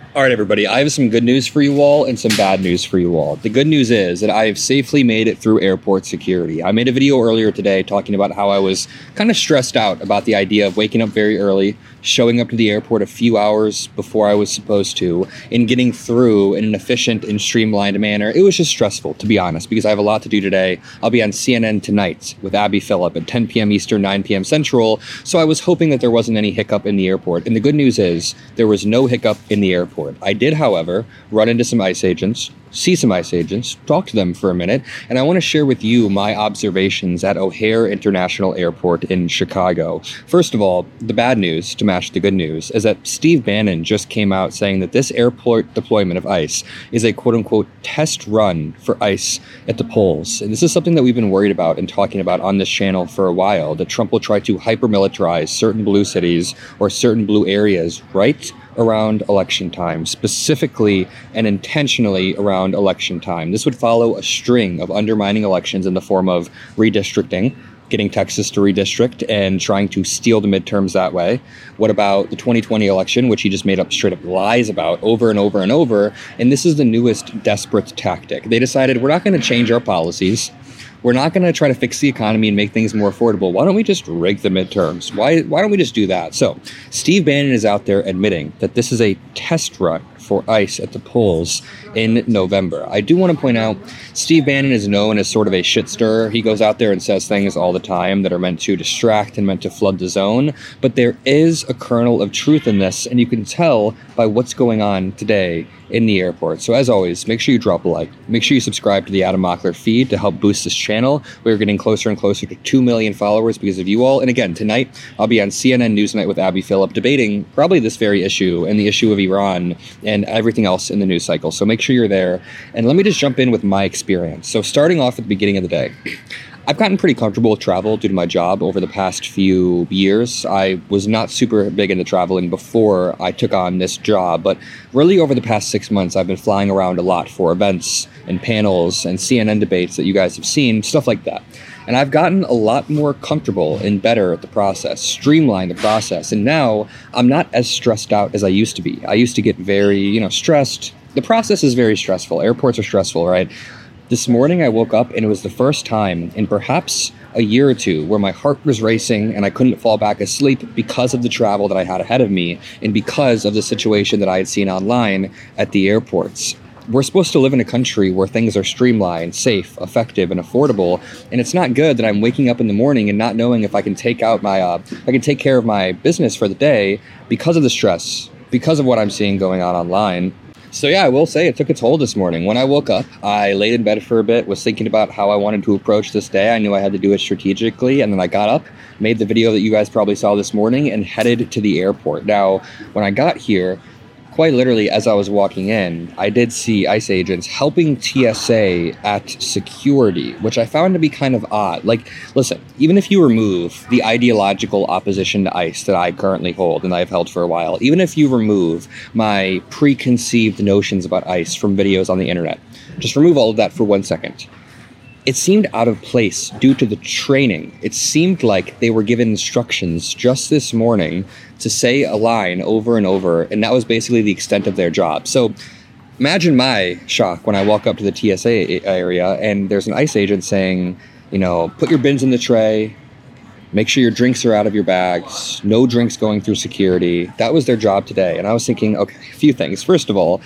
All right, everybody, I have some good news for you all and some bad news for you all. The good news is that I have safely made it through airport security. I made a video earlier today talking about how I was kind of stressed out about the idea of waking up very early, showing up to the airport a few hours before I was supposed to, and getting through in an efficient and streamlined manner. It was just stressful, to be honest, because I have a lot to do today. I'll be on CNN tonight with Abby Phillip at 10 p.m. Eastern, 9 p.m. Central, so I was hoping that there wasn't any hiccup in the airport. And the good news is there was no hiccup in the airport. I did, however, run into some ICE agents, see some ICE agents, talk to them for a minute, and I want to share with you my observations at O'Hare International Airport in Chicago. First of all, the bad news, to match the good news, is that Steve Bannon just came out saying that this airport deployment of ICE is a quote-unquote test run for ICE at the polls. And this is something that we've been worried about and talking about on this channel for a while, that Trump will try to hyper-militarize certain blue cities or certain blue areas right around election time, specifically and intentionally around election time. This would follow a string of undermining elections in the form of redistricting, getting Texas to redistrict and trying to steal the midterms that way. What about the 2020 election, which he just made up straight up lies about over and over and over? And this is the newest desperate tactic. They decided, we're not going to change our policies. We're not going to try to fix the economy and make things more affordable. Why don't we just rig the midterms? Why don't we just do that? So Steve Bannon is out there admitting that this is a test run for ICE at the polls in November. I do want to point out, Steve Bannon is known as sort of a shit stirrer. He goes out there and says things all the time that are meant to distract and meant to flood the zone. But there is a kernel of truth in this, and you can tell by what's going on today in the airport. So as always, make sure you drop a like. Make sure you subscribe to the Adam Mockler feed to help boost this channel. We're getting closer and closer to 2 million followers because of you all. And again, tonight, I'll be on CNN Newsnight with Abby Phillip debating probably this very issue and the issue of Iran and everything else in the news cycle. So make sure you're there. And let me just jump in with my experience. So starting off at the beginning of the day, I've gotten pretty comfortable with travel due to my job over the past few years. I was not super big into traveling before I took on this job, but really over the past 6 months, I've been flying around a lot for events and panels and CNN debates that you guys have seen, stuff like that. And I've gotten a lot more comfortable and better at the process, streamlined the process. And now I'm not as stressed out as I used to be. I used to get very, stressed. The process is very stressful. Airports are stressful, right? This morning I woke up and it was the first time in perhaps a year or two where my heart was racing and I couldn't fall back asleep because of the travel that I had ahead of me and because of the situation that I had seen online at the airports. We're supposed to live in a country where things are streamlined, safe, effective, and affordable, and it's not good that I'm waking up in the morning and not knowing if I can take care of my business for the day because of the stress, because of what I'm seeing going on online. So yeah, I will say it took a toll this morning. When I woke up, I laid in bed for a bit, was thinking about how I wanted to approach this day. I knew I had to do it strategically, and then I got up, made the video that you guys probably saw this morning, and headed to the airport. Now, when I got here, quite literally, as I was walking in, I did see ICE agents helping TSA at security, which I found to be kind of odd. Like, listen, even if you remove the ideological opposition to ICE that I currently hold and I've held for a while, even if you remove my preconceived notions about ICE from videos on the internet, just remove all of that for 1 second. It seemed out of place due to the training. It seemed like they were given instructions just this morning to say a line over and over, and that was basically the extent of their job. So imagine my shock when I walk up to the TSA area and there's an ICE agent saying, put your bins in the tray, make sure your drinks are out of your bags, no drinks going through security. That was their job today. And I was thinking, okay, a few things. First of all,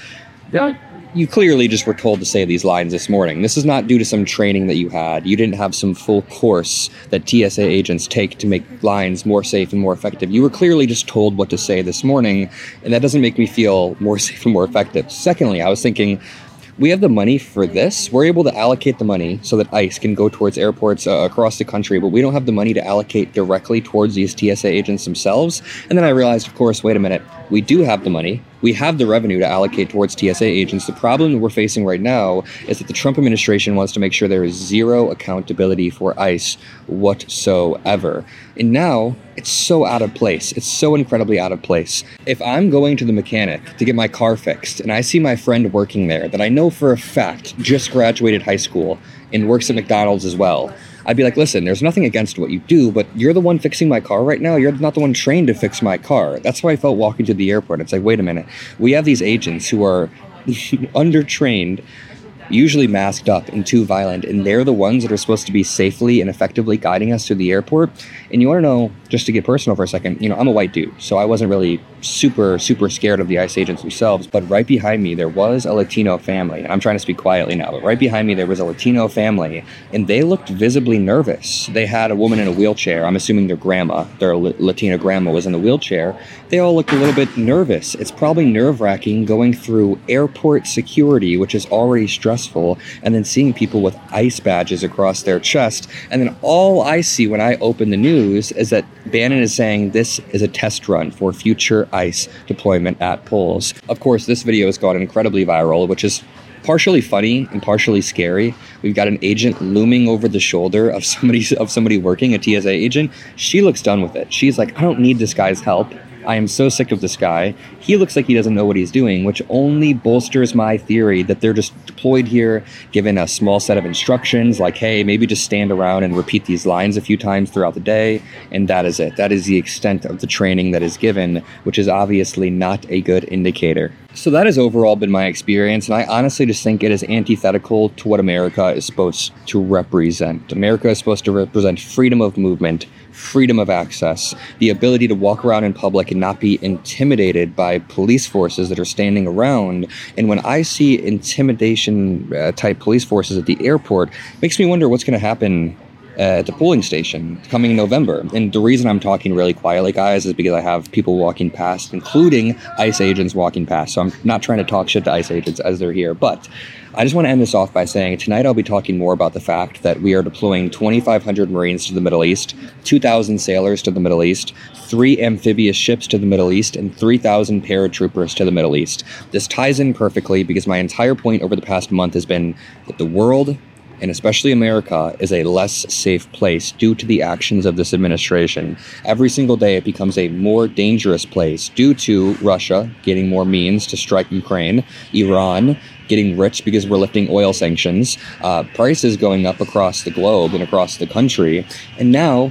you clearly just were told to say these lines this morning. This is not due to some training that you had. You didn't have some full course that TSA agents take to make lines more safe and more effective. You were clearly just told what to say this morning, and that doesn't make me feel more safe and more effective. Secondly, I was thinking, we have the money for this. We're able to allocate the money so that ICE can go towards airports across the country, but we don't have the money to allocate directly towards these TSA agents themselves. And then I realized, of course, wait a minute, we do have the money. We have the revenue to allocate towards TSA agents. The problem that we're facing right now is that the Trump administration wants to make sure there is zero accountability for ICE whatsoever. And now it's so out of place. It's so incredibly out of place. If I'm going to the mechanic to get my car fixed and I see my friend working there that I know for a fact just graduated high school and works at McDonald's as well, I'd be like, listen, there's nothing against what you do, but you're the one fixing my car right now. You're not the one trained to fix my car. That's how I felt walking to the airport. It's like, wait a minute. We have these agents who are undertrained, usually masked up and too violent, and they're the ones that are supposed to be safely and effectively guiding us to the airport. And you want to know, just to get personal for a second, I'm a white dude, so I wasn't really super scared of the ICE agents themselves, but right behind me there was a Latino family, and I'm trying to speak quietly now, but right behind me there was a Latino family, and they looked visibly nervous. They had a woman in a wheelchair. I'm assuming their grandma, their Latina grandma, was in a wheelchair. They all looked a little bit nervous. It's probably nerve-wracking going through airport security, which is already stressful, and then seeing people with ICE badges across their chest, and then all I see when I open the news is that Bannon is saying this is a test run for future ICE deployment at polls. Of course, this video has gone incredibly viral, which is partially funny and partially scary. We've got an agent looming over the shoulder of somebody working, a TSA agent. She looks done with it. She's like, I don't need this guy's help. I am so sick of this guy. He looks like he doesn't know what he's doing, which only bolsters my theory that they're just deployed here, given a small set of instructions, like, hey, maybe just stand around and repeat these lines a few times throughout the day, and that is it. That is the extent of the training that is given, which is obviously not a good indicator. So that has overall been my experience, and I honestly just think it is antithetical to what America is supposed to represent. America is supposed to represent freedom of movement, freedom of access, the ability to walk around in public and not be intimidated by police forces that are standing around. And when I see intimidation type police forces at the airport, it makes me wonder what's going to happen at the polling station coming in November. And the reason I'm talking really quietly, guys, is because I have people walking past, including ICE agents walking past. So I'm not trying to talk shit to ICE agents as they're here, but I just want to end this off by saying tonight I'll be talking more about the fact that we are deploying 2,500 Marines to the Middle East, 2,000 sailors to the Middle East, 3 amphibious ships to the Middle East, and 3,000 paratroopers to the Middle East. This ties in perfectly because my entire point over the past month has been that the world, and especially America, is a less safe place due to the actions of this administration. Every single day it becomes a more dangerous place due to Russia getting more means to strike Ukraine, Iran getting rich because we're lifting oil sanctions, prices going up across the globe and across the country, and now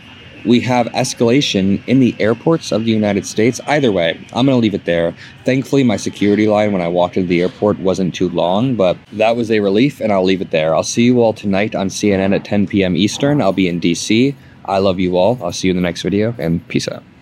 we have escalation in the airports of the United States. Either way, I'm going to leave it there. Thankfully, my security line when I walked into the airport wasn't too long, but that was a relief, and I'll leave it there. I'll see you all tonight on CNN at 10 p.m. Eastern. I'll be in DC. I love you all. I'll see you in the next video, and peace out.